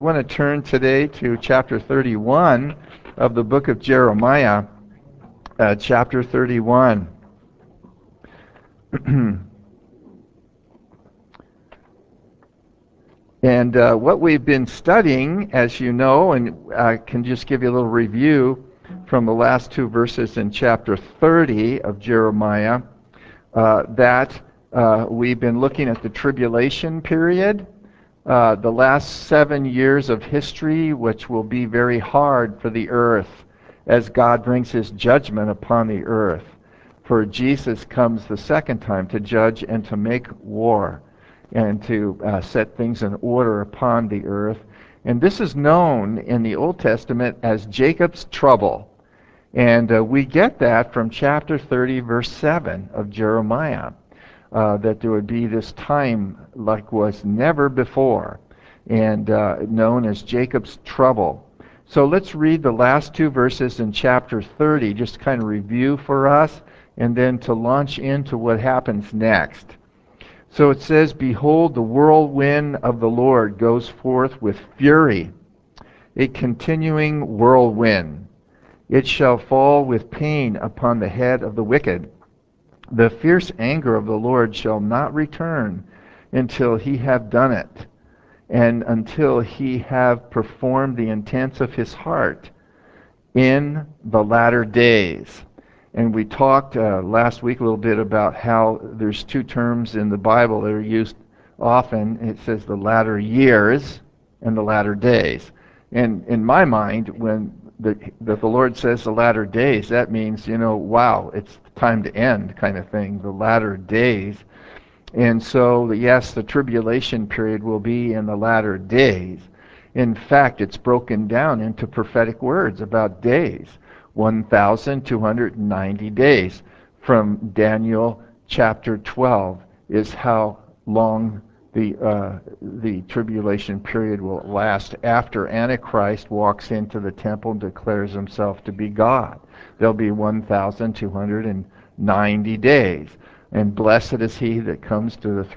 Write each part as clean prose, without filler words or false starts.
I want to turn today to chapter 31 of the book of Jeremiah, chapter 31. And what we've been studying, as you know, and I can just give you a little review from the last two verses in chapter 30 of Jeremiah, that we've been looking at the tribulation period, the last 7 years of history, which will be very hard for the earth as God brings his judgment upon the earth. For Jesus comes the second time to judge and to make war and to set things in order upon the earth. And this is known in the Old Testament as Jacob's trouble. And we get that from chapter 30, verse 7 of Jeremiah, that there would be this time like was never before, and known as Jacob's trouble. So let's read the last two verses in chapter 30, just kind of review for us, and then to launch into what happens next. So it says, "Behold, the whirlwind of the Lord goes forth with fury, a continuing whirlwind. It shall fall with pain upon the head of the wicked. The fierce anger of the Lord shall not return until he have done it, and until he have performed the intents of his heart in the latter days." And we talked last week a little bit about how there's two terms in the Bible that are used often. It says the latter years and the latter days. And in my mind, when the Lord says the latter days, that means, wow, it's time to end kind of thing, the latter days. And so, yes, the tribulation period will be in the latter days. In fact, it's broken down into prophetic words about days. 1,290 days from Daniel chapter 12 is how long the tribulation period will last after Antichrist walks into the temple and declares himself to be God. There'll be 1,290 days. And blessed is he that comes to the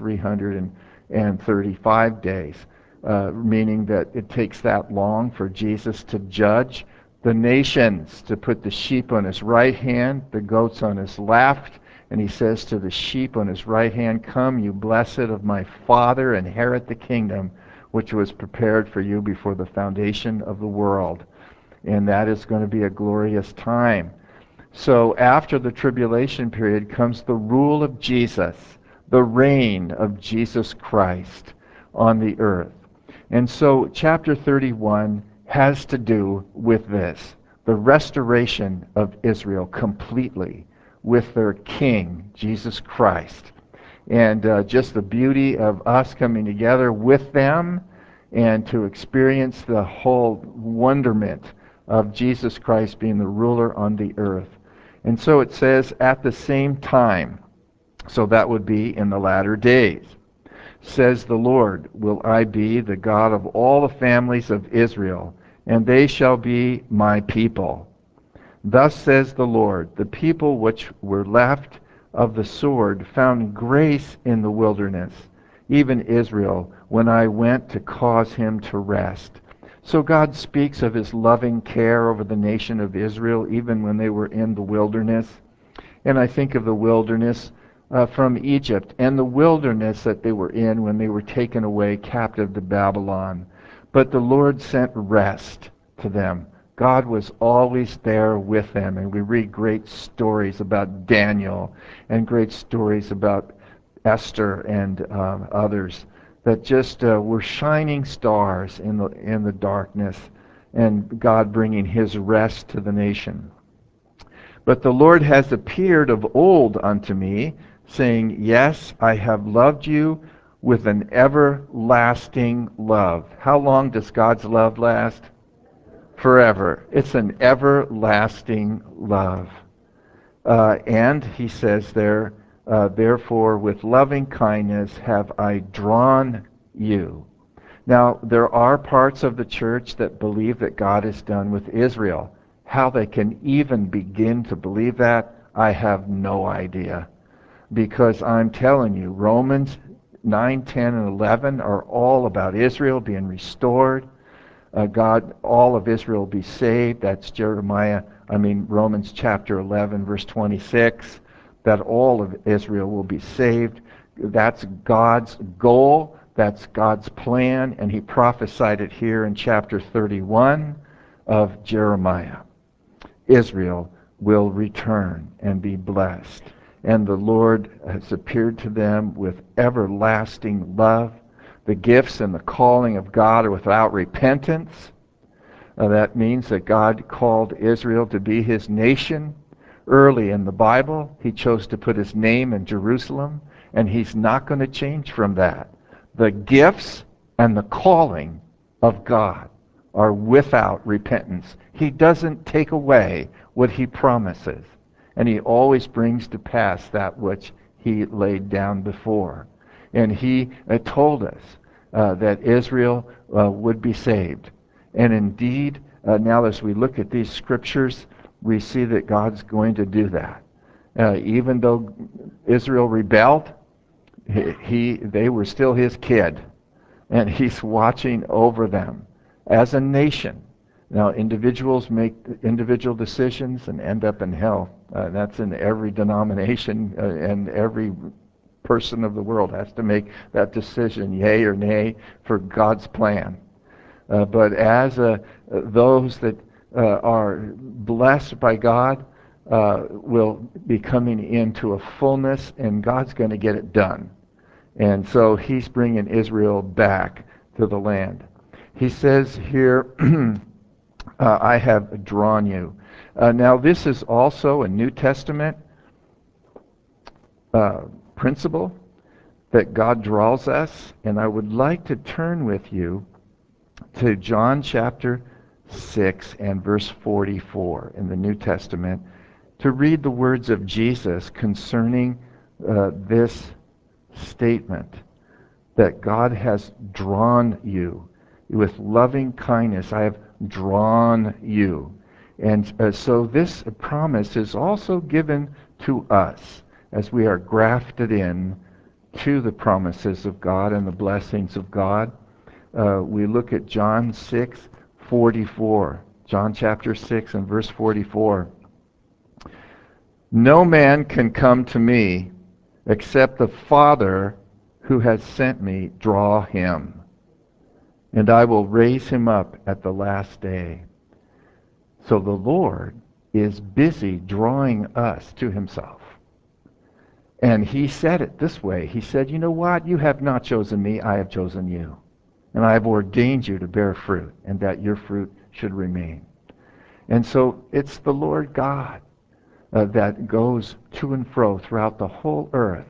335 days, meaning that it takes that long for Jesus to judge the nations, to put the sheep on his right hand, the goats on his left. And he says to the sheep on his right hand, "Come, you blessed of my Father, inherit the kingdom which was prepared for you before the foundation of the world." And that is going to be a glorious time. So after the tribulation period comes the rule of Jesus, the reign of Jesus Christ on the earth. And so chapter 31 has to do with this, the restoration of Israel completely with their King, Jesus Christ. And just the beauty of us coming together with them and to experience the whole wonderment of Jesus Christ being the ruler on the earth. And so it says, at the same time, so that would be in the latter days, says the Lord, will I be the God of all the families of Israel, and they shall be my people. Thus says the Lord, the people which were left of the sword found grace in the wilderness, even Israel, when I went to cause him to rest. So God speaks of his loving care over the nation of Israel, even when they were in the wilderness. And I think of the wilderness from Egypt and the wilderness that they were in when they were taken away captive to Babylon. But the Lord sent rest to them. God was always there with them. And we read great stories about Daniel and great stories about Esther and others that just were shining stars in the darkness, and God bringing his rest to the nation. But the Lord has appeared of old unto me, saying, Yes, I have loved you with an everlasting love. How long does God's love last? Forever. It's an everlasting love. And he says there, therefore with loving kindness have I drawn you. Now, there are parts of the church that believe that God is done with Israel. How they can even begin to believe that, I have no idea. Because I'm telling you, Romans 9, 10, and 11 are all about Israel being restored, all of Israel will be saved. That's Romans chapter 11, verse 26, that all of Israel will be saved. That's God's goal. That's God's plan, and he prophesied it here in chapter 31 of Jeremiah. Israel will return and be blessed. And the Lord has appeared to them with everlasting love. The gifts and the calling of God are without repentance. That means that God called Israel to be his nation. Early in the Bible, he chose to put his name in Jerusalem, and he's not going to change from that. The gifts and the calling of God are without repentance. He doesn't take away what he promises, and he always brings to pass that which he laid down before. And he told us that Israel would be saved. And indeed, now as we look at these scriptures, we see that God's going to do that. Even though Israel rebelled, they were still his kid, and he's watching over them as a nation. Now, individuals make individual decisions and end up in hell. That's in every denomination, and every person of the world has to make that decision, yea or nay, for God's plan. But as those that are blessed by God will be coming into a fullness, and God's going to get it done. And so he's bringing Israel back to the land. He says here, I have drawn you. Now this is also a New Testament principle that God draws us, and I would like to turn with you to John chapter 6 and verse 44 in the New Testament to read the words of Jesus concerning this statement that God has drawn you with loving kindness. I have drawn you. And so this promise is also given to us as we are grafted in to the promises of God and the blessings of God. We look at John 6:44. John chapter 6 and verse 44. No man can come to me except the Father who has sent me draw him, and I will raise him up at the last day. So the Lord is busy drawing us to himself. And he said it this way. He said, you know what? You have not chosen me, I have chosen you. And I have ordained you to bear fruit, and that your fruit should remain. And so it's the Lord God that goes to and fro throughout the whole earth,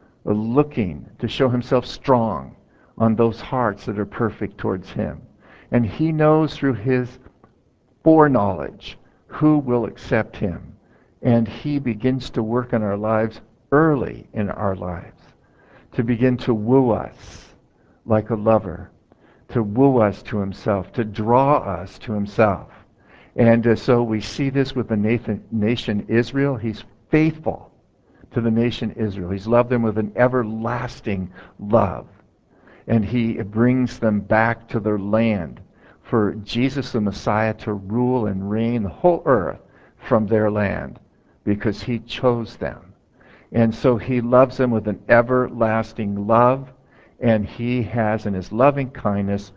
looking to show himself strong on those hearts that are perfect towards him. And he knows through his foreknowledge who will accept him. And he begins to work in our lives early in our lives, to begin to woo us like a lover, to woo us to himself, to draw us to himself. And so we see this with the nation Israel. He's faithful to the nation Israel. He's loved them with an everlasting love. And he brings them back to their land for Jesus the Messiah to rule and reign the whole earth from their land, because he chose them. And so he loves them with an everlasting love, and he has in his loving kindness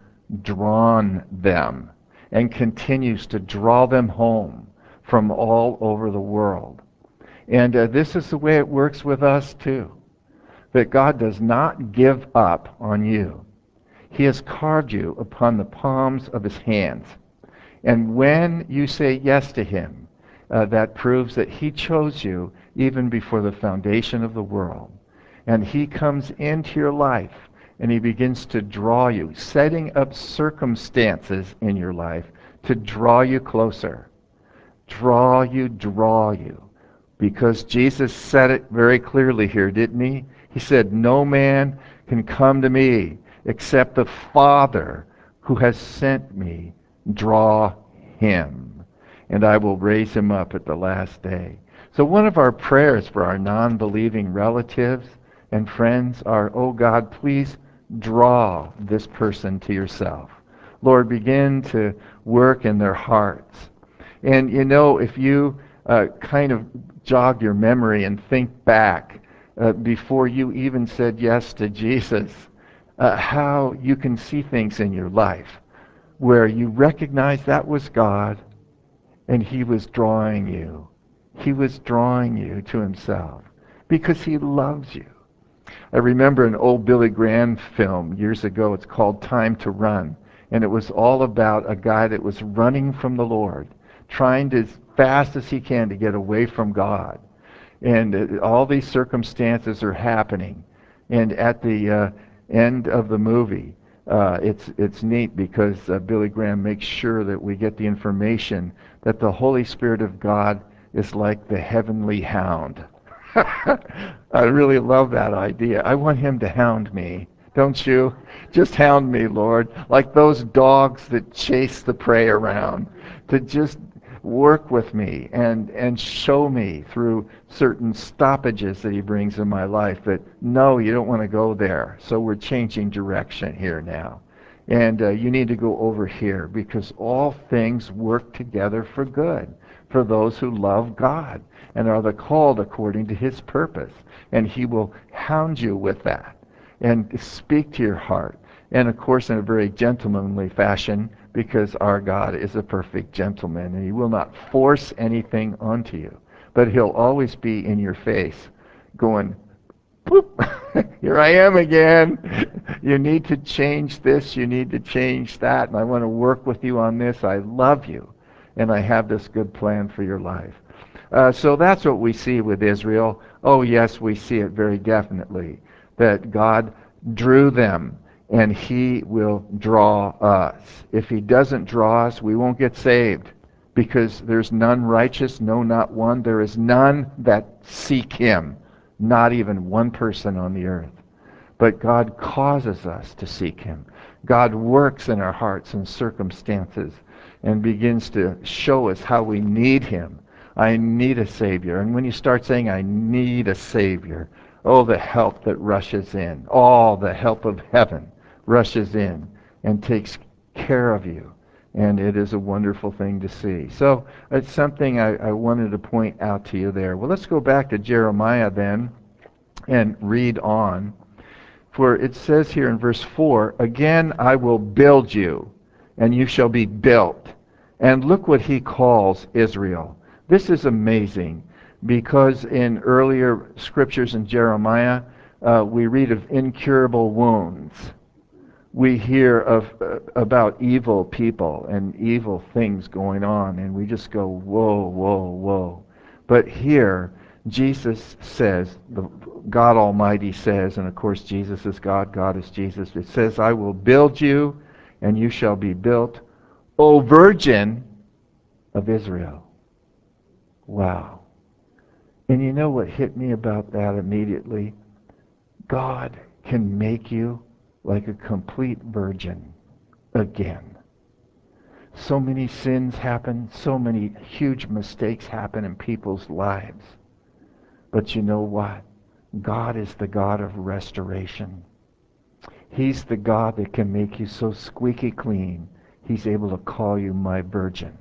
drawn them and continues to draw them home from all over the world. And this is the way it works with us too, that God does not give up on you. He has carved you upon the palms of his hands. And when you say yes to him, that proves that he chose you even before the foundation of the world. And he comes into your life and he begins to draw you, setting up circumstances in your life to draw you closer. Draw you. Because Jesus said it very clearly here, didn't he? He said, no man can come to me except the Father who has sent me draw him, and I will raise him up at the last day. So one of our prayers for our non-believing relatives and friends are, oh God, please draw this person to yourself. Lord, begin to work in their hearts. And if you kind of jog your memory and think back before you even said yes to Jesus, how you can see things in your life where you recognize that was God and He was drawing you. He was drawing you to Himself because He loves you. I remember an old Billy Graham film years ago. It's called Time to Run. And it was all about a guy that was running from the Lord, trying to, as fast as he can, to get away from God. And all these circumstances are happening. And at the end of the movie, it's neat because Billy Graham makes sure that we get the information that the Holy Spirit of God is like the heavenly hound. I really love that idea. I want Him to hound me. Don't you? Just hound me, Lord, like those dogs that chase the prey around, to just work with me and show me through certain stoppages that He brings in my life that, no, you don't want to go there. So we're changing direction here now. And you need to go over here because all things work together for good for those who love God and are the called according to His purpose. And He will hound you with that and speak to your heart. And of course, in a very gentlemanly fashion, because our God is a perfect gentleman, and He will not force anything onto you. But He'll always be in your face, going, boop, here I am again. You need to change this, you need to change that, and I want to work with you on this. I love you, and I have this good plan for your life. So that's what we see with Israel. Oh, yes, we see it very definitely, that God drew them, and He will draw us. If He doesn't draw us, we won't get saved, because there's none righteous, no, not one. There is none that seek Him, not even one person on the earth. But God causes us to seek Him. God works in our hearts and circumstances and begins to show us how we need Him. I need a Savior. And when you start saying, I need a Savior, oh, the help that rushes in. All the help of heaven rushes in and takes care of you. And it is a wonderful thing to see. So it's something I wanted to point out to you there. Well, let's go back to Jeremiah then and read on. For it says here in verse 4, again I will build you, and you shall be built. And look what He calls Israel. This is amazing, because in earlier scriptures in Jeremiah, we read of incurable wounds. We hear about evil people and evil things going on, and we just go, whoa, whoa, whoa. But here, Jesus says, God Almighty says, and of course Jesus is God, God is Jesus. It says, I will build you, and you shall be built, O Virgin of Israel. Wow. And you know what hit me about that immediately? God can make you like a complete virgin again. So many sins happen, so many huge mistakes happen in people's lives. But you know what? God is the God of restoration. He's the God that can make you so squeaky clean, He's able to call you my virgin.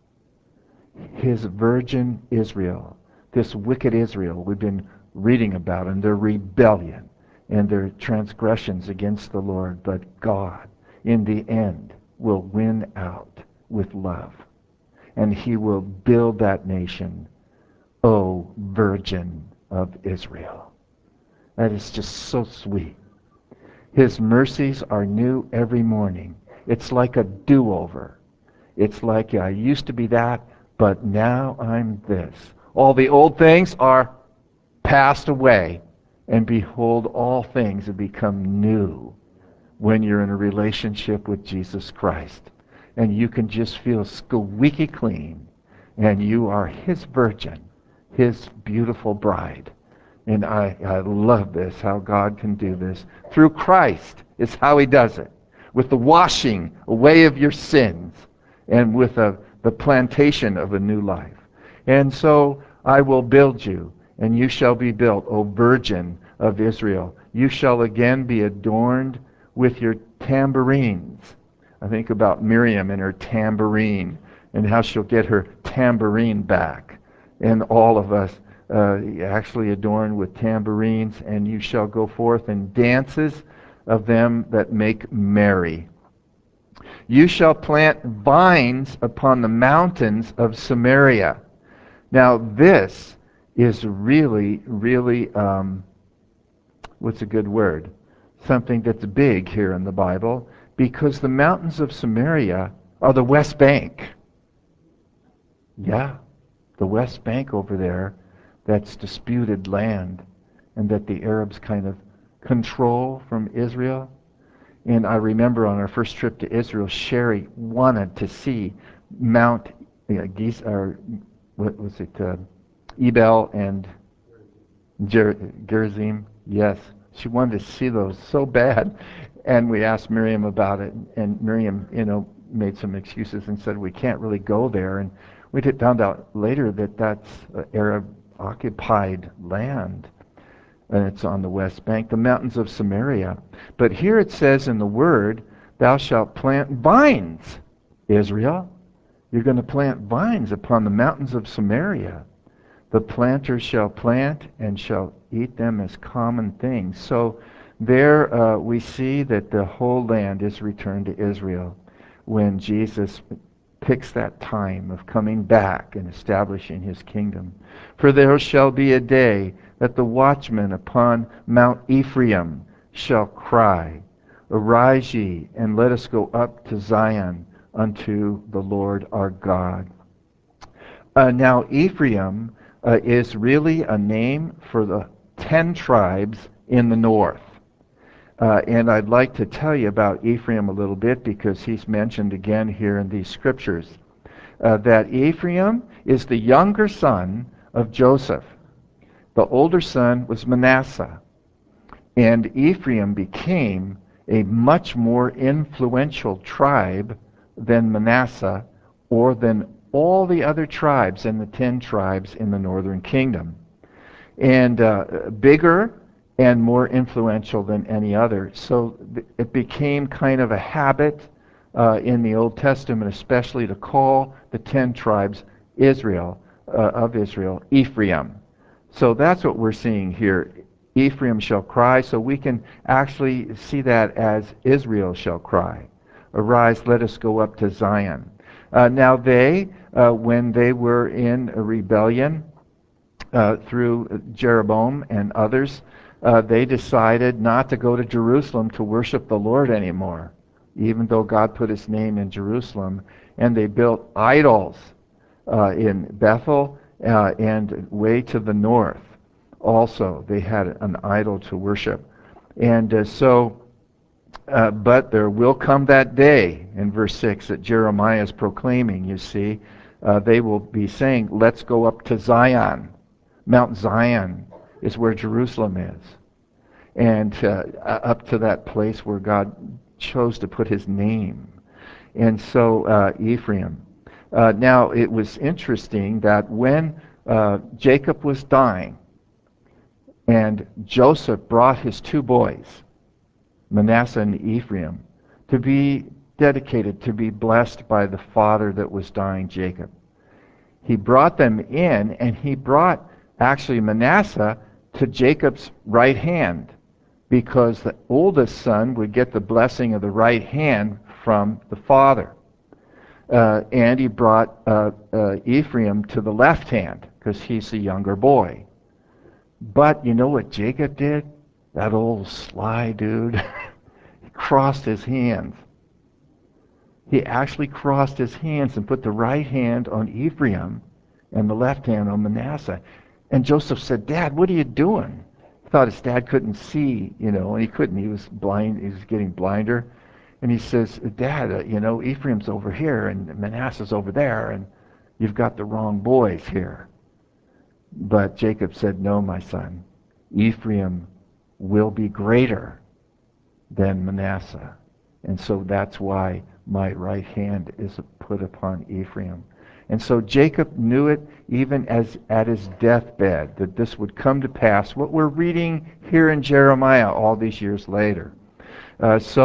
His virgin Israel, this wicked Israel we've been reading about, and their rebellion and their transgressions against the Lord, but God, in the end, will win out with love. And He will build that nation, O Virgin of Israel. That is just so sweet. His mercies are new every morning. It's like a do-over. It's like, I used to be that, but now I'm this. All the old things are passed away, and behold, all things have become new when you're in a relationship with Jesus Christ. And you can just feel squeaky clean, and you are His virgin, His beautiful bride. And I love this, how God can do this. Through Christ is how He does it. With the washing away of your sins, and with the plantation of a new life. And so I will build you, and you shall be built, O Virgin of Israel. You shall again be adorned with your tambourines. I think about Miriam and her tambourine and how she'll get her tambourine back. And all of us actually adorned with tambourines, and you shall go forth in dances of them that make merry. You shall plant vines upon the mountains of Samaria. Now this is really, really, what's a good word? Something that's big here in the Bible, because the mountains of Samaria are the West Bank. Yeah, the West Bank over there, that's disputed land, and that the Arabs kind of control from Israel. And I remember on our first trip to Israel, Sherry wanted to see Mount or what was it, Ebal and Gerizim. Yes, she wanted to see those so bad. And we asked Miriam about it, and Miriam, made some excuses and said we can't really go there. And we found out later that that's Arab-occupied land, and it's on the West Bank, the mountains of Samaria. But here it says in the Word, thou shalt plant vines, Israel. You're going to plant vines upon the mountains of Samaria. The planters shall plant and shall eat them as common things. So there we see that the whole land is returned to Israel when Jesus picks that time of coming back and establishing his kingdom. For there shall be a day that the watchman upon Mount Ephraim shall cry, Arise ye, and let us go up to Zion unto the Lord our God. Now Ephraim is really a name for the 10 tribes in the north. And I'd like to tell you about Ephraim a little bit because he's mentioned again here in these scriptures. That Ephraim is the younger son of Joseph. The older son was Manasseh. And Ephraim became a much more influential tribe than Manasseh or than all the other tribes in the 10 tribes in the northern kingdom. And bigger and more influential than any other. So it became kind of a habit in the Old Testament, especially to call the 10 tribes of Israel, Ephraim. So that's what we're seeing here. Ephraim shall cry, so we can actually see that as Israel shall cry. Arise, let us go up to Zion. Now they, when they were in a rebellion through Jeroboam and others, they decided not to go to Jerusalem to worship the Lord anymore, even though God put his name in Jerusalem. And they built idols in Bethel and way to the north. Also, they had an idol to worship. And but there will come that day, in verse 6, that Jeremiah is proclaiming, you see. They will be saying, let's go up to Zion. Mount Zion is where Jerusalem is. And up to that place where God chose to put his name. And so Ephraim. Now, it was interesting that when Jacob was dying, and Joseph brought his 2 boys, Manasseh and Ephraim, to be dedicated, to be blessed by the father that was dying, Jacob. He brought them in, and he brought actually Manasseh to Jacob's right hand, because the oldest son would get the blessing of the right hand from the father. And he brought Ephraim to the left hand, because he's the younger boy. But you know what Jacob did? That old sly dude. He crossed his hands. He actually crossed his hands and put the right hand on Ephraim and the left hand on Manasseh. And Joseph said, Dad, what are you doing? He thought his dad couldn't see, and he couldn't. He was blind. He was getting blinder. And he says, Dad, Ephraim's over here and Manasseh's over there, and you've got the wrong boys here. But Jacob said, no, my son. Ephraim will be greater than Manasseh. And so that's why my right hand is put upon Ephraim. And so Jacob knew it even as at his deathbed, that this would come to pass, what we're reading here in Jeremiah all these years later. So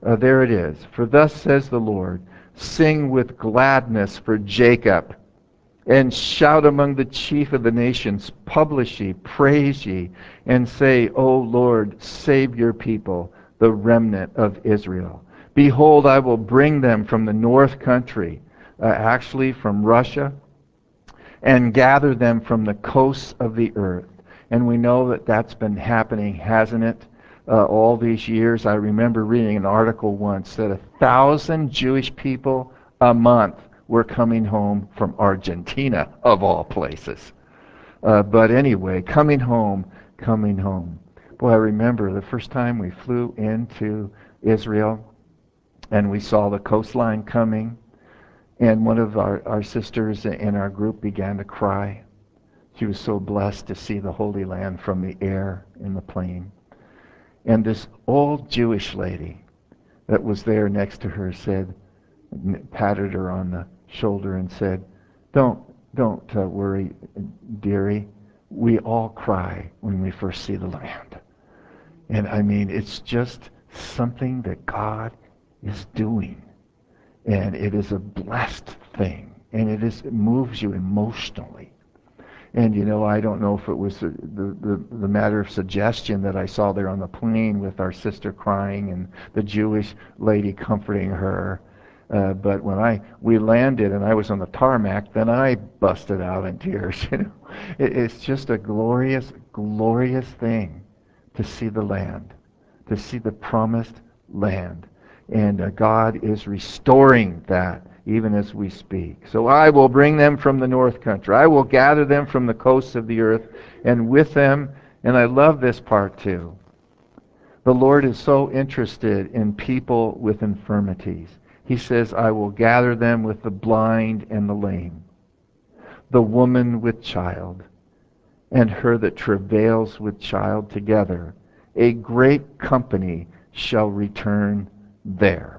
There it is. For thus says the Lord, sing with gladness for Jacob, and shout among the chief of the nations. Publish ye, praise ye, and say, O Lord, save your people, the remnant of Israel. Behold, I will bring them from the north country, actually from Russia, and gather them from the coasts of the earth. And we know that that's been happening, hasn't it? All these years. I remember reading an article once that 1,000 Jewish people a month were coming home from Argentina, of all places. But anyway, coming home, coming home. Boy, I remember the first time we flew into Israel and we saw the coastline coming, and one of our sisters in our group began to cry. She was so blessed to see the Holy Land from the air in the plane. And this old Jewish lady that was there next to her said, patted her on the shoulder and said, don't worry, dearie. We all cry when we first see the land. And I mean, it's just something that God is doing. And it is a blessed thing. And it moves you emotionally. And I don't know if it was the matter of suggestion that I saw there on the plane with our sister crying and the Jewish lady comforting her. But when we landed and I was on the tarmac, then I busted out in tears. It's just a glorious, glorious thing to see the land, to see the promised land. And God is restoring that even as we speak. So I will bring them from the north country. I will gather them from the coasts of the earth, and with them, and I love this part too, the Lord is so interested in people with infirmities. He says, I will gather them with the blind and the lame, the woman with child, and her that travails with child together. A great company shall return there.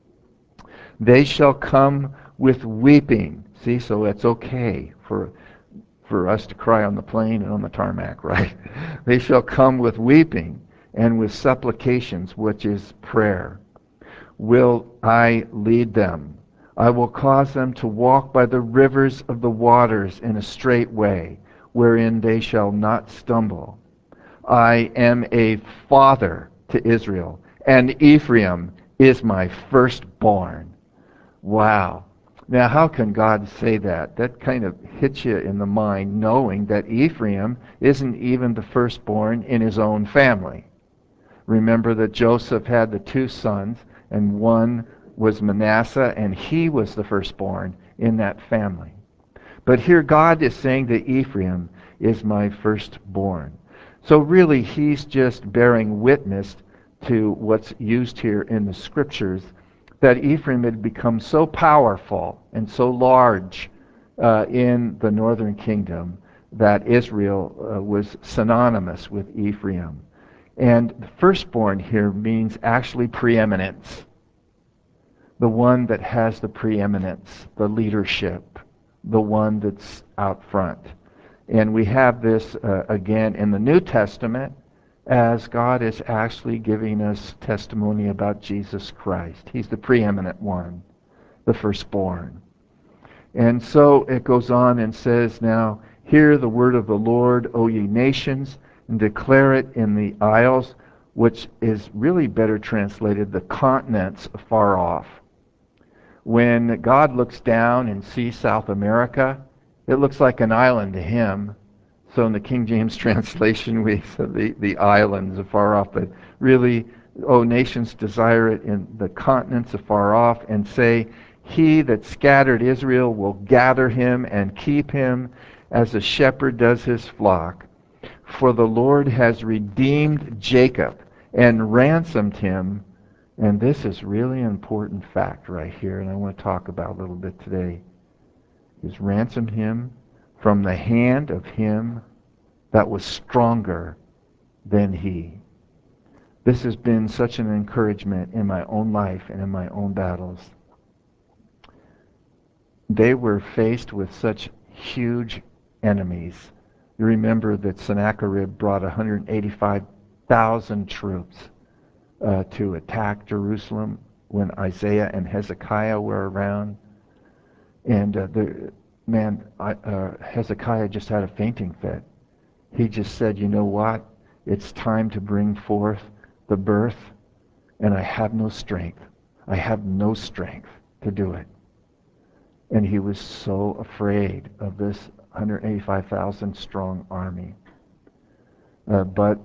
They shall come with weeping. See, so it's okay for us to cry on the plane and on the tarmac, right? They shall come with weeping and with supplications, which is prayer. Will I lead them? I will cause them to walk by the rivers of the waters in a straight way, wherein they shall not stumble. I am a father to Israel, and Ephraim is my firstborn. Wow. Now, how can God say that? That kind of hits you in the mind, knowing that Ephraim isn't even the firstborn in his own family. Remember that Joseph had the two sons, and one was Manasseh, and he was the firstborn in that family. But here God is saying that Ephraim is my firstborn. So really, he's just bearing witness to what's used here in the scriptures, that Ephraim had become so powerful and so large in the northern kingdom that Israel was synonymous with Ephraim. And the firstborn here means actually preeminence. The one that has the preeminence, the leadership, the one that's out front. And we have this again in the New Testament, as God is actually giving us testimony about Jesus Christ. He's the preeminent one, the firstborn. And so it goes on and says, now, hear the word of the Lord, O ye nations, and declare it in the isles, which is really better translated, the continents afar off. When God looks down and sees South America, it looks like an island to him. So in the King James translation, we say the islands afar off, but really, O nations, desire it in the continents afar off, and say, he that scattered Israel will gather him and keep him as a shepherd does his flock. For the Lord has redeemed Jacob and ransomed him. And this is really an important fact right here, and I want to talk about a little bit today. He's ransomed him from the hand of him that was stronger than he. This has been such an encouragement in my own life and in my own battles. They were faced with such huge enemies. You remember that Sennacherib brought 185,000 troops to attack Jerusalem when Isaiah and Hezekiah were around. And Hezekiah just had a fainting fit. He just said, you know what? It's time to bring forth the birth, and I have no strength. I have no strength to do it. And he was so afraid of this 185,000 strong army. But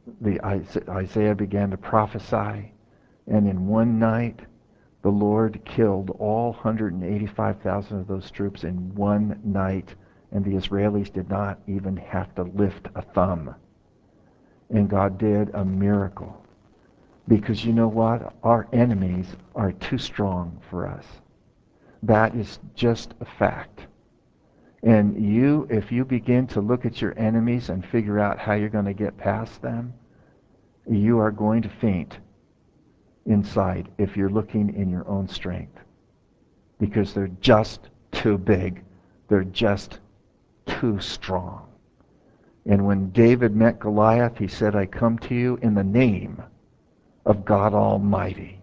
Isaiah began to prophesy, and in one night, the Lord killed all 185,000 of those troops in one night, and the Israelis did not even have to lift a thumb. And God did a miracle. Because you know what? Our enemies are too strong for us. That is just a fact. And if you begin to look at your enemies and figure out how you're going to get past them, you are going to faint inside if you're looking in your own strength. Because they're just too big. They're just too strong. And when David met Goliath, he said, I come to you in the name of God Almighty,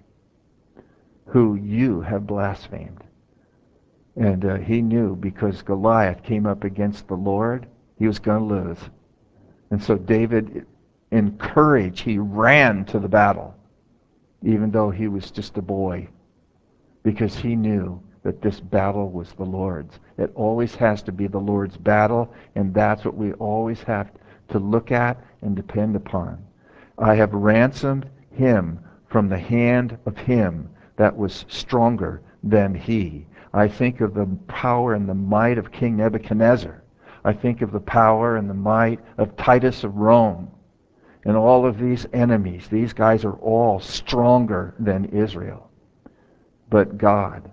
who you have blasphemed. And he knew because Goliath came up against the Lord, he was going to lose. And so David, in courage, he ran to the battle, even though he was just a boy, because he knew that this battle was the Lord's. It always has to be the Lord's battle, and that's what we always have to look at and depend upon. I have ransomed him from the hand of him that was stronger than he. I think of the power and the might of King Nebuchadnezzar. I think of the power and the might of Titus of Rome. And all of these enemies, these guys are all stronger than Israel. But God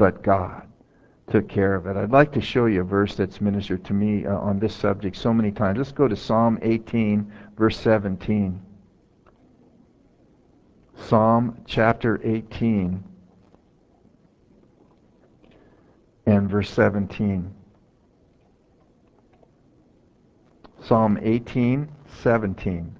took care of it. I'd like to show you a verse that's ministered to me on this subject so many times. Let's go to Psalm 18, verse 17. Psalm chapter 18 and verse 17. Psalm 18, 17.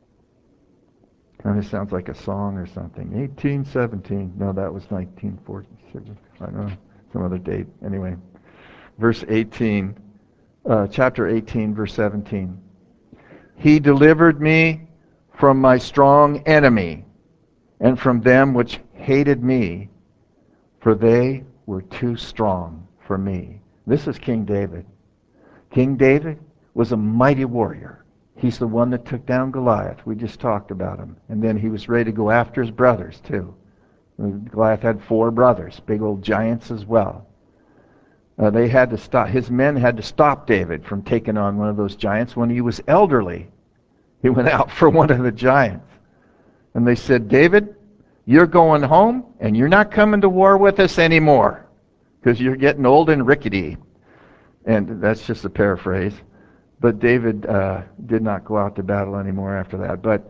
Kind of sounds like a song or something. 1817. No, that was 1946. I don't know. Some other date. Anyway. Verse 18. Chapter 18, verse 17. He delivered me from my strong enemy and from them which hated me, for they were too strong for me. This is King David. King David was a mighty warrior. He's the one that took down Goliath. We just talked about him. And then he was ready to go after his brothers, too. Goliath had 4 brothers, big old giants as well. They had to stop. His men had to stop David from taking on one of those giants. When he was elderly, he went out for one of the giants. And they said, David, you're going home, and you're not coming to war with us anymore, because you're getting old and rickety. And that's just a paraphrase. But David did not go out to battle anymore after that. But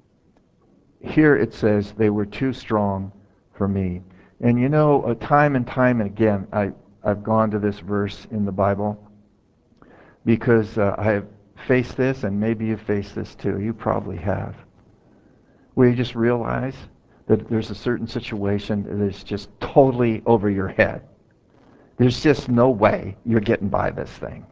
here it says, they were too strong for me. And you know, time and time again, I've gone to this verse in the Bible because I have faced this, and maybe you've faced this too. You probably have. Where you just realize that there's a certain situation that is just totally over your head. There's just no way you're getting by this thing.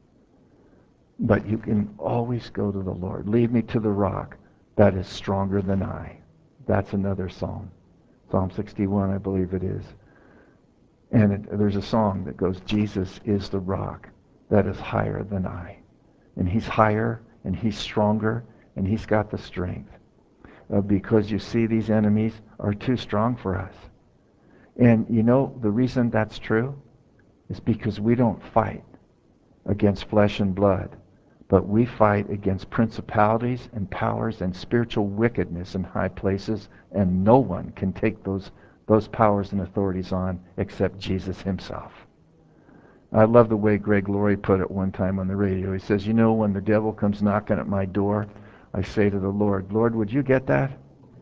But you can always go to the Lord. Lead me to the rock that is stronger than I. That's another psalm. Psalm 61, I believe it is. And there's a song that goes, Jesus is the rock that is higher than I. And he's higher, and he's stronger, and he's got the strength. Because you see, these enemies are too strong for us. And you know, the reason that's true is because we don't fight against flesh and blood, but we fight against principalities and powers and spiritual wickedness in high places, and no one can take those powers and authorities on except Jesus himself. I love the way Greg Laurie put it one time on the radio. He says, you know, when the devil comes knocking at my door, I say to the Lord, Lord, would you get that?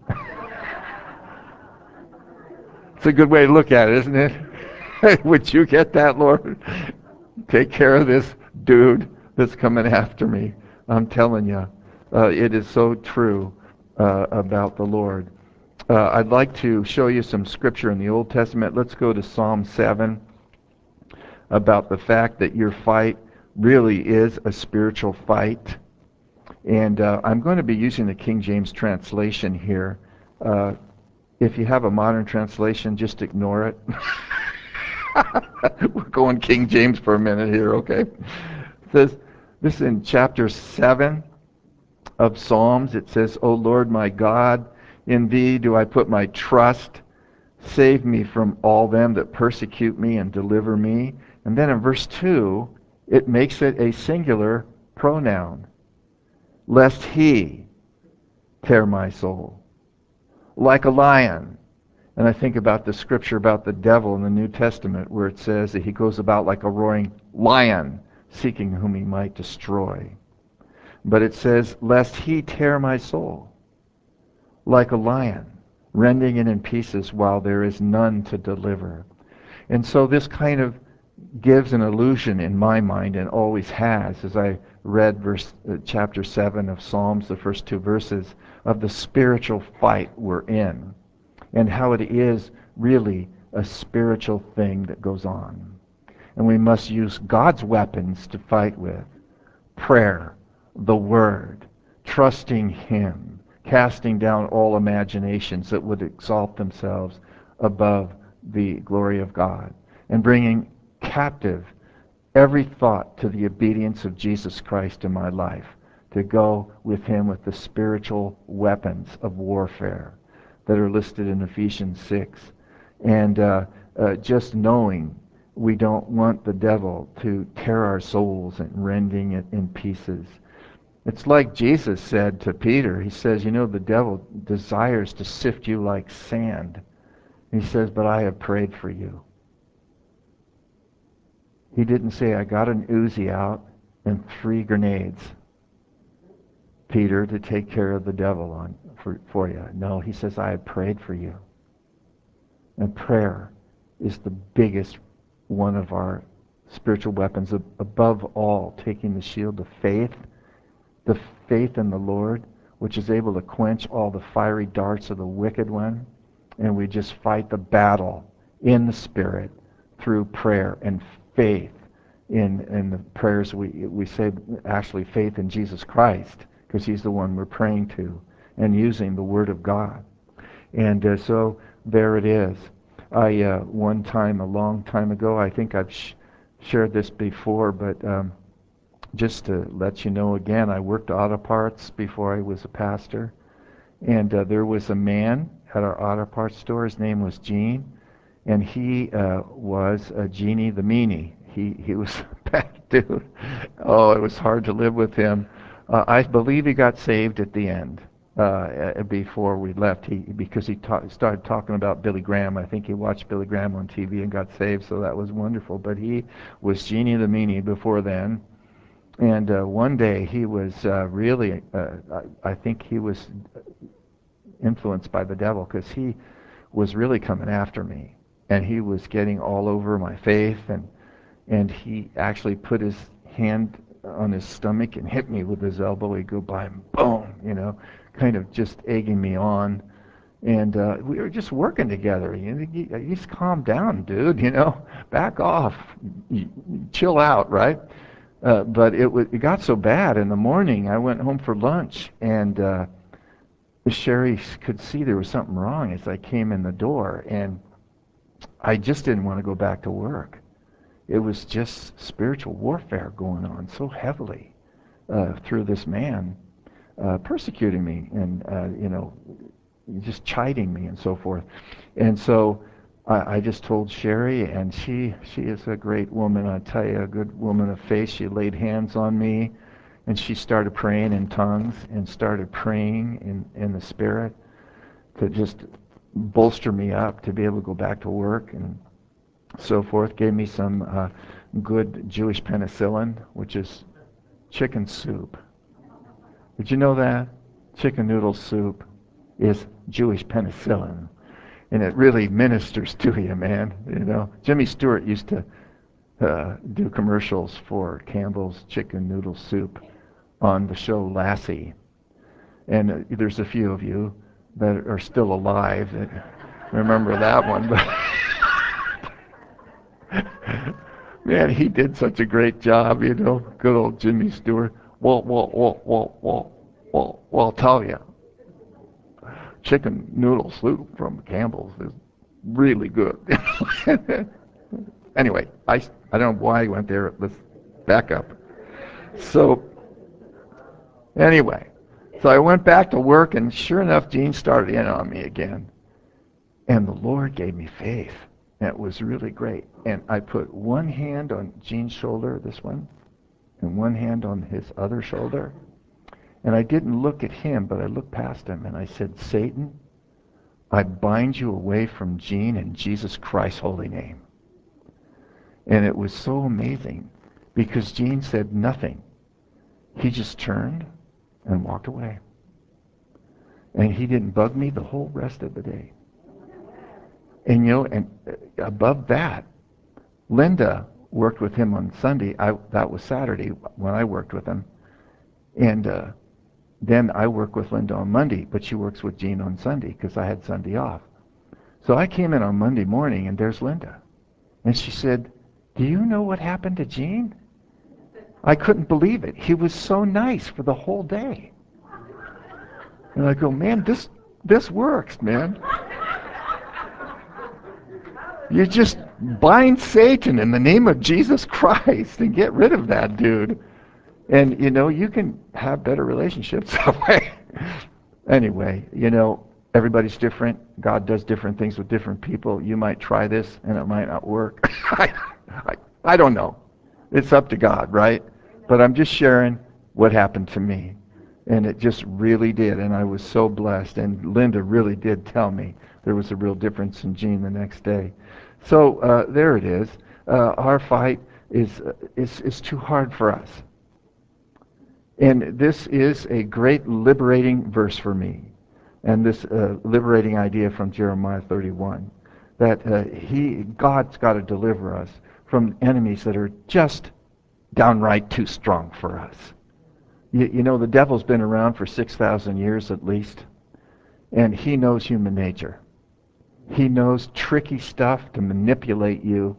It's a good way to look at it, isn't it? Would you get that, Lord? Take care of this dude that's coming after me. I'm telling you, it is so true about the Lord. I'd like to show you some scripture in the Old Testament. Let's go to Psalm 7 about the fact that your fight really is a spiritual fight. And I'm going to be using the King James translation here. If you have a modern translation, just ignore it. We're going King James for a minute here, okay? It says, this is in chapter 7 of Psalms. It says, O Lord my God, in thee do I put my trust. Save me from all them that persecute me and deliver me. And then in verse 2, it makes it a singular pronoun. Lest he tear my soul like a lion. And I think about the scripture about the devil in the New Testament where it says that he goes about like a roaring lion, seeking whom he might destroy. But it says, lest he tear my soul like a lion, rending it in pieces while there is none to deliver. And so this kind of gives an illusion in my mind, and always has, as I read chapter 7 of Psalms, the first two verses, of the spiritual fight we're in, and how it is really a spiritual thing that goes on. And we must use God's weapons to fight with. Prayer, the Word, trusting Him, casting down all imaginations that would exalt themselves above the glory of God, and bringing captive every thought to the obedience of Jesus Christ in my life, to go with Him with the spiritual weapons of warfare that are listed in Ephesians 6. And just knowing we don't want the devil to tear our souls and rending it in pieces. It's like Jesus said to Peter. He says, you know, the devil desires to sift you like sand. He says, but I have prayed for you. He didn't say, I got an Uzi out and 3 grenades, Peter, to take care of the devil for you. No, he says, I have prayed for you. And prayer is the biggest one of our spiritual weapons. Above all, taking the shield of faith, the faith in the Lord, which is able to quench all the fiery darts of the wicked one. And we just fight the battle in the Spirit through prayer and faith in the prayers we say, actually faith in Jesus Christ, because He's the one we're praying to, and using the Word of God. And so there it is. One time, a long time ago, I think I've shared this before, but just to let you know again, I worked auto parts before I was a pastor. And there was a man at our auto parts store. His name was Gene. And he was Genie the Meanie. He was a bad dude. Oh, it was hard to live with him. I believe he got saved at the end before we left. Because he started talking about Billy Graham. I think he watched Billy Graham on TV and got saved, so that was wonderful. But he was Genie the Meanie before then. And one day he was really, I think he was influenced by the devil, because he was really coming after me. And he was getting all over my faith, and he actually put his hand on his stomach and hit me with his elbow. He'd go by and boom, kind of just egging me on. And we were just working together. You just calm down, dude, back off. Chill out, right? But it got so bad. In the morning, I went home for lunch, and Sherry could see there was something wrong as I came in the door, and I just didn't want to go back to work. It was just spiritual warfare going on so heavily through this man persecuting me and just chiding me and so forth. And so I just told Sherry, and she is a great woman, I tell you, a good woman of faith. She laid hands on me, and she started praying in tongues and started praying in the Spirit to just bolster me up to be able to go back to work and so forth. Gave me some good Jewish penicillin, which is chicken soup. Did you know that? Chicken noodle soup is Jewish penicillin. And it really ministers to you, man. Jimmy Stewart used to do commercials for Campbell's chicken noodle soup on the show Lassie. And there's a few of you that are still alive that remember that one. But man, he did such a great job, you know. Good old Jimmy Stewart. Well, I'll tell you, chicken noodle soup from Campbell's is really good. Anyway, I don't know why I went there. Let's back up. So anyway, so I went back to work, and sure enough, Gene started in on me again. And the Lord gave me faith. And it was really great. And I put one hand on Gene's shoulder, this one, and one hand on his other shoulder. And I didn't look at him, but I looked past him, and I said, Satan, I bind you away from Gene in Jesus Christ's holy name. And it was so amazing because Gene said nothing. He just turned and walked away. And he didn't bug me the whole rest of the day. And you know, and above that, Linda worked with him on Sunday. That was Saturday when I worked with him. And then I work with Linda on Monday, but she works with Gene on Sunday because I had Sunday off. So I came in on Monday morning, and there's Linda. And she said, do you know what happened to Gene? I couldn't believe it. He was so nice for the whole day. And I go, man, this works, man. You just bind Satan in the name of Jesus Christ and get rid of that dude. And, you know, you can have better relationships that way. Anyway, you know, everybody's different. God does different things with different people. You might try this and it might not work. I don't know. It's up to God, right? But I'm just sharing what happened to me. And it just really did. And I was so blessed. And Linda really did tell me there was a real difference in Gene the next day. So there it is. Our fight is too hard for us. And this is a great liberating verse for me. And this liberating idea from Jeremiah 31. That God's got to deliver us from enemies that are just downright too strong for us. You know, the devil's been around for 6,000 years at least. And he knows human nature. He knows tricky stuff to manipulate you.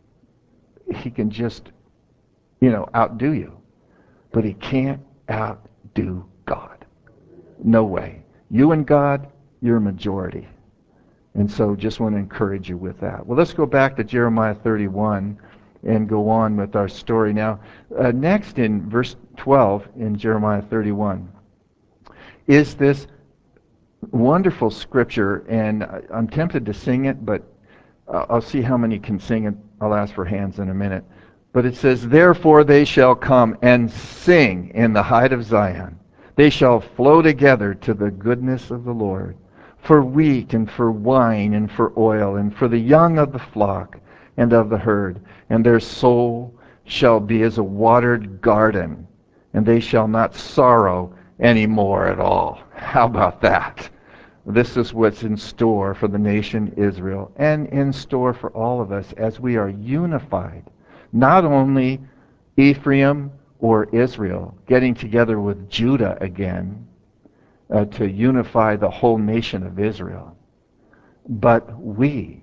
He can just, you know, outdo you. But he can't outdo God. No way. You and God, you're a majority. And so just want to encourage you with that. Well, let's go back to Jeremiah 31 and go on with our story. Now, next in verse 12 in Jeremiah 31 is this wonderful scripture, and I'm tempted to sing it, but I'll see how many can sing it. I'll ask for hands in a minute. But it says, therefore they shall come and sing in the height of Zion. They shall flow together to the goodness of the Lord, for wheat and for wine and for oil and for the young of the flock and of the herd. And their soul shall be as a watered garden, and they shall not sorrow any more at all. How about that? This is what's in store for the nation Israel and in store for all of us as we are unified. Not only Ephraim or Israel getting together with Judah again to unify the whole nation of Israel, but we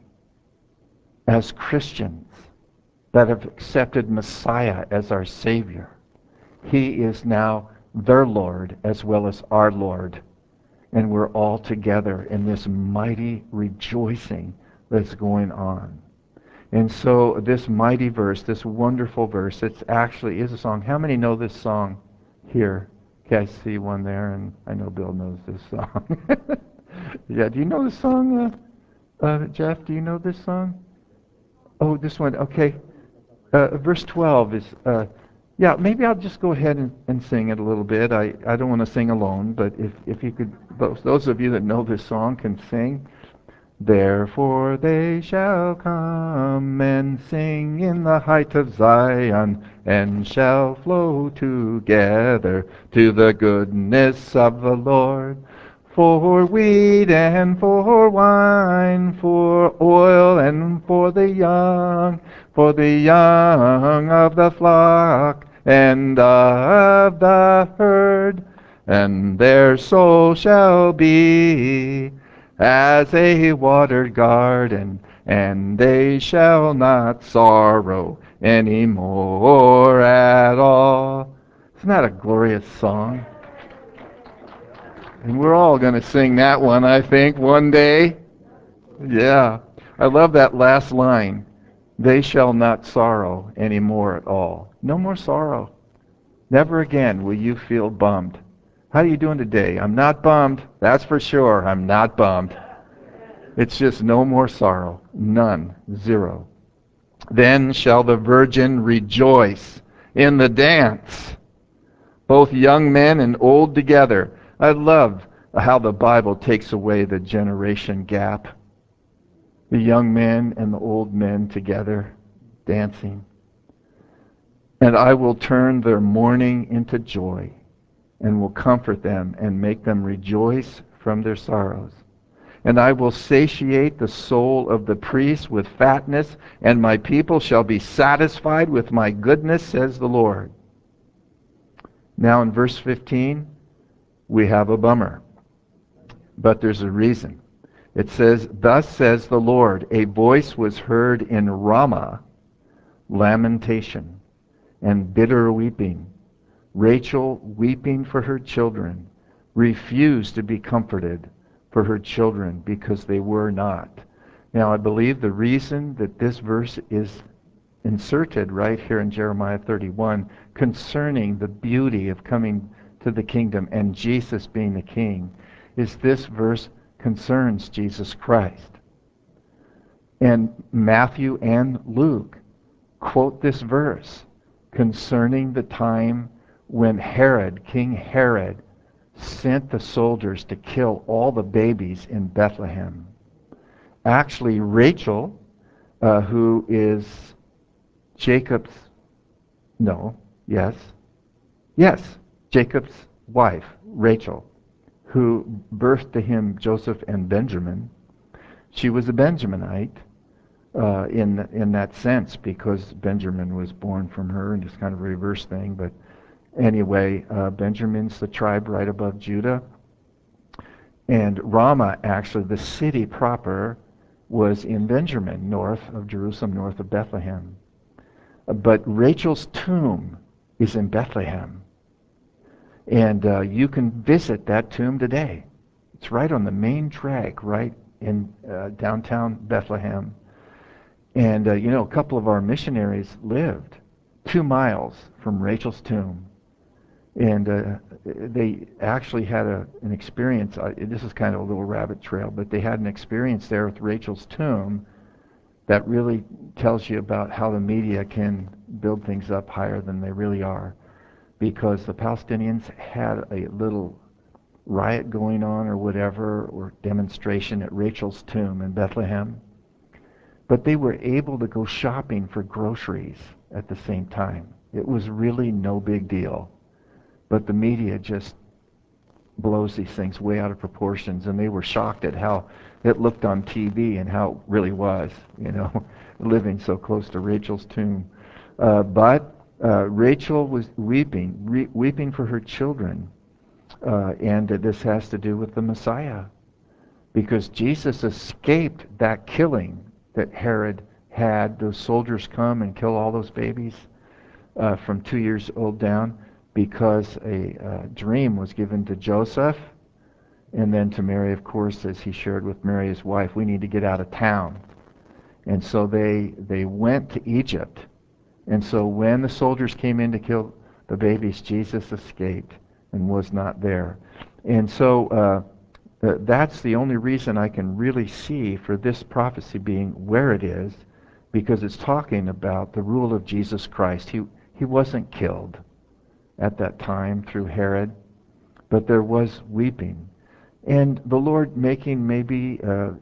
as Christians that have accepted Messiah as our Savior. He is now their Lord as well as our Lord. And we're all together in this mighty rejoicing that's going on. And so this mighty verse, this wonderful verse, it actually is a song. How many know this song here? Okay, I see one there, and I know Bill knows this song. Yeah, do you know this song, Jeff? Do you know this song? Oh, this one. Okay. Verse 12 is... yeah, maybe I'll just go ahead and sing it a little bit. I don't want to sing alone, but if you could, those of you that know this song can sing. Therefore they shall come and sing in the height of Zion, and shall flow together to the goodness of the Lord. For wheat and for wine, for oil and for the young of the flock and of the herd. and their soul shall be as a watered garden, and they shall not sorrow any more at all. Isn't that a glorious song? And we're all going to sing that one, I think, one day. Yeah. I love that last line. They shall not sorrow any more at all. No more sorrow. Never again will you feel bummed. How are you doing today? I'm not bummed. That's for sure. I'm not bummed. It's just no more sorrow. None. Zero. Then shall the virgin rejoice in the dance, both young men and old together. I love how the Bible takes away the generation gap. The young men and the old men together dancing. And I will turn their mourning into joy, and will comfort them and make them rejoice from their sorrows. And I will satiate the soul of the priest with fatness, and my people shall be satisfied with my goodness, says the Lord. Now in verse 15, we have a bummer. But there's a reason. It says, thus says the Lord, a voice was heard in Ramah, lamentation and bitter weeping. Rachel, weeping for her children, refused to be comforted for her children because they were not. Now, I believe the reason that this verse is inserted right here in Jeremiah 31 concerning the beauty of coming to the kingdom and Jesus being the king is this verse concerns Jesus Christ. And Matthew and Luke quote this verse concerning the time when Herod, King Herod, sent the soldiers to kill all the babies in Bethlehem. Actually, Rachel, who is Jacob's, no, yes, Jacob's wife, Rachel, who birthed to him Joseph and Benjamin, she was a Benjaminite in that sense because Benjamin was born from her, and it's kind of a reverse thing, but anyway, Benjamin's the tribe right above Judah. And Ramah, actually, the city proper, was in Benjamin, north of Jerusalem, north of Bethlehem. But Rachel's tomb is in Bethlehem. And you can visit that tomb today. It's right on the main drag, right in downtown Bethlehem. And, a couple of our missionaries lived 2 miles from Rachel's tomb. And they actually had an experience. This is kind of a little rabbit trail, but they had an experience there with Rachel's tomb that really tells you about how the media can build things up higher than they really are. Because the Palestinians had a little riot going on or whatever, or demonstration at Rachel's tomb in Bethlehem. But they were able to go shopping for groceries at the same time. It was really no big deal. But the media just blows these things way out of proportions, and they were shocked at how it looked on TV and how it really was, living so close to Rachel's tomb. But Rachel was weeping for her children, and this has to do with the Messiah, because Jesus escaped that killing that Herod had. Those soldiers come and kill all those babies from 2 years old down, because a dream was given to Joseph and then to Mary, of course, as he shared with Mary, his wife, we need to get out of town. And so they went to Egypt. And so when the soldiers came in to kill the babies, Jesus escaped and was not there. And so that's the only reason I can really see for this prophecy being where it is, because it's talking about the rule of Jesus Christ. He wasn't killed at that time through Herod, but there was weeping. And the Lord making maybe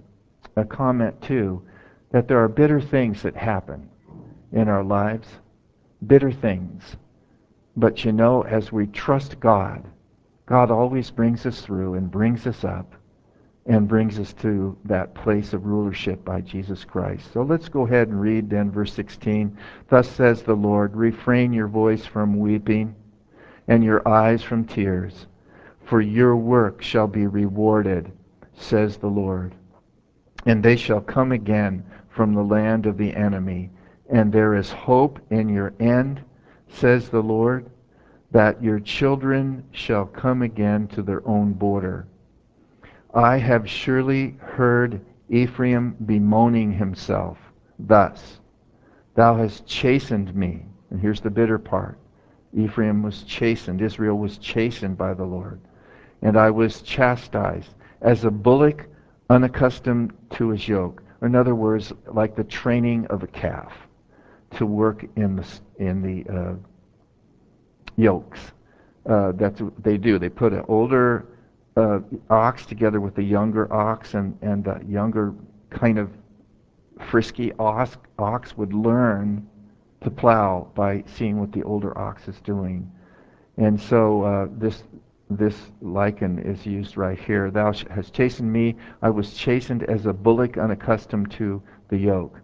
a comment too, that there are bitter things that happen in our lives, bitter things. But as we trust God, God always brings us through and brings us up and brings us to that place of rulership by Jesus Christ. So let's go ahead and read then verse 16. Thus says the Lord, refrain your voice from weeping and your eyes from tears. For your work shall be rewarded, says the Lord. And they shall come again from the land of the enemy. And there is hope in your end, says the Lord, that your children shall come again to their own border. I have surely heard Ephraim bemoaning himself. Thus, thou hast chastened me. And here's the bitter part. Ephraim was chastened. Israel was chastened by the Lord. And I was chastised as a bullock unaccustomed to his yoke. Or in other words, like the training of a calf to work in the yokes. That's what they do. They put an older ox together with a younger ox, and the younger kind of frisky ox would learn to plow by seeing what the older ox is doing. And so this liken is used right here. Thou hast chastened me. I was chastened as a bullock unaccustomed to the yoke.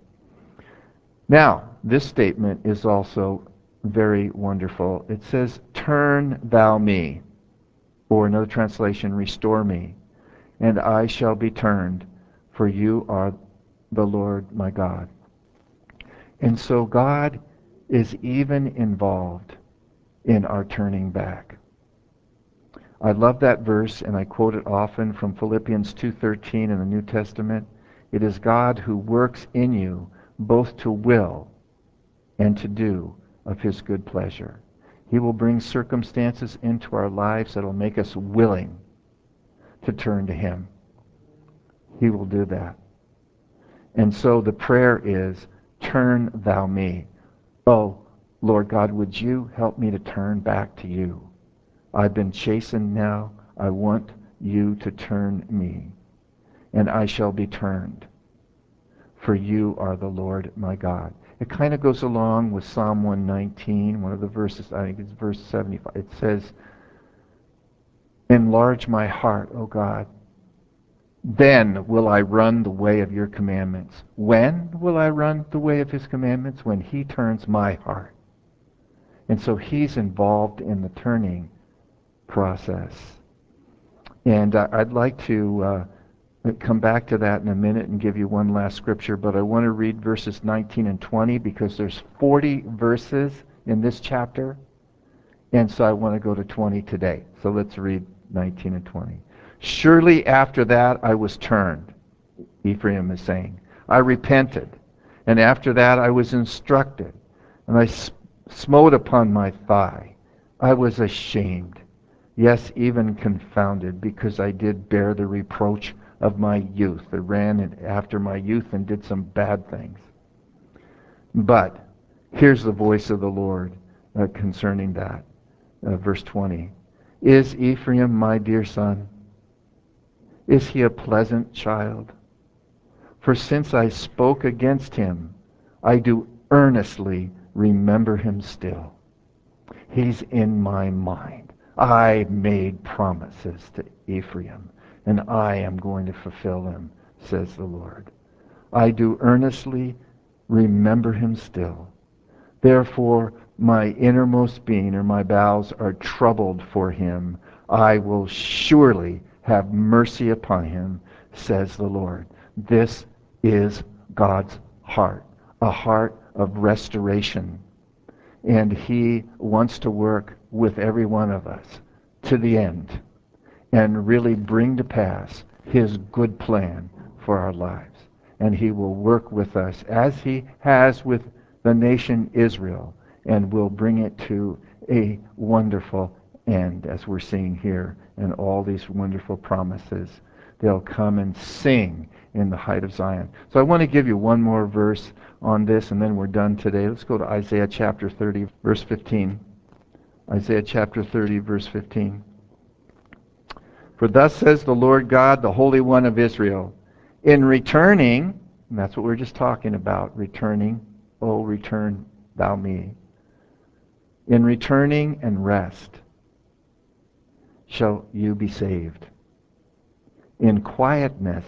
Now, this statement is also very wonderful. It says, turn thou me, or another translation, restore me, and I shall be turned, for you are the Lord my God. And so God is even involved in our turning back. I love that verse, and I quote it often from Philippians 2:13 in the New Testament. It is God who works in you both to will and to do of his good pleasure. He will bring circumstances into our lives that will make us willing to turn to him. He will do that. And so the prayer is, turn thou me. Oh, Lord God, would you help me to turn back to you? I've been chastened now. I want you to turn me, and I shall be turned. For you are the Lord my God. It kind of goes along with Psalm 119, one of the verses, I think it's verse 75. It says, enlarge my heart, O God. Then will I run the way of your commandments. When will I run the way of his commandments? When he turns my heart. And so he's involved in the turning process. And I'd like to come back to that in a minute and give you one last scripture, but I want to read verses 19 and 20 because there's 40 verses in this chapter, and so I want to go to 20 today. So let's read 19 and 20. Surely after that I was turned, Ephraim is saying. I repented, and after that I was instructed, and I smote upon my thigh. I was ashamed, yes, even confounded, because I did bear the reproach of my youth. I ran after my youth and did some bad things. But here's the voice of the Lord concerning that. Verse 20. Is Ephraim my dear son? Is he a pleasant child? For since I spoke against him, I do earnestly remember him still. He's in my mind. I made promises to Ephraim, and I am going to fulfill them, says the Lord. I do earnestly remember him still. Therefore, my innermost being, or my bowels, are troubled for him. I will surely have mercy upon him, says the Lord. This is God's heart, a heart of restoration. And he wants to work with every one of us to the end and really bring to pass his good plan for our lives. And he will work with us as he has with the nation Israel, and will bring it to a wonderful end, as we're seeing here, and all these wonderful promises. They'll come and sing in the height of Zion. So I want to give you one more verse on this, and then we're done today. Let's go to Isaiah chapter 30, verse 15. Isaiah chapter 30, verse 15. For thus says the Lord God, the Holy One of Israel, in returning, and that's what we're just talking about, returning, oh, return thou me. In returning and rest shall you be saved. In quietness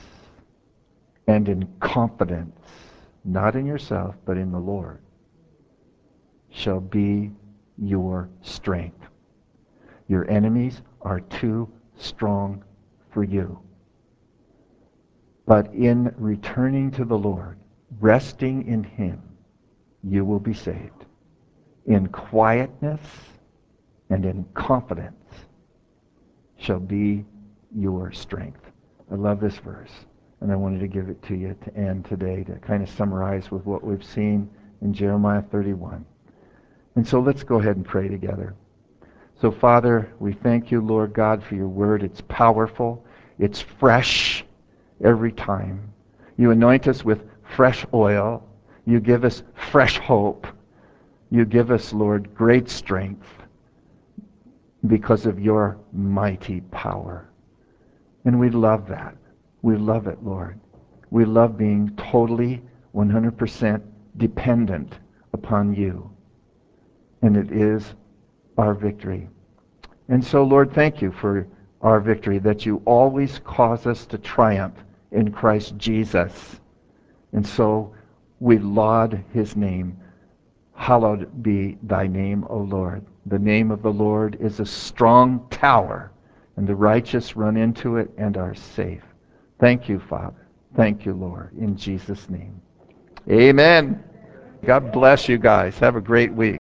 and in confidence, not in yourself, but in the Lord, shall be your strength. Your enemies are too strong for you. But in returning to the Lord, resting in Him, you will be saved. In quietness and in confidence shall be your strength. I love this verse, and I wanted to give it to you to end today to kind of summarize with what we've seen in Jeremiah 31. And so let's go ahead and pray together. So, Father, we thank you, Lord God, for your word. It's powerful. It's fresh every time. You anoint us with fresh oil. You give us fresh hope. You give us, Lord, great strength because of your mighty power. And we love that. We love it, Lord. We love being totally, 100% dependent upon you. And it is our victory. And so, Lord, thank you for our victory, that you always cause us to triumph in Christ Jesus. And so we laud his name. Hallowed be thy name, O Lord. The name of the Lord is a strong tower, and the righteous run into it and are safe. Thank you, Father. Thank you, Lord, in Jesus' name. Amen. God bless you guys. Have a great week.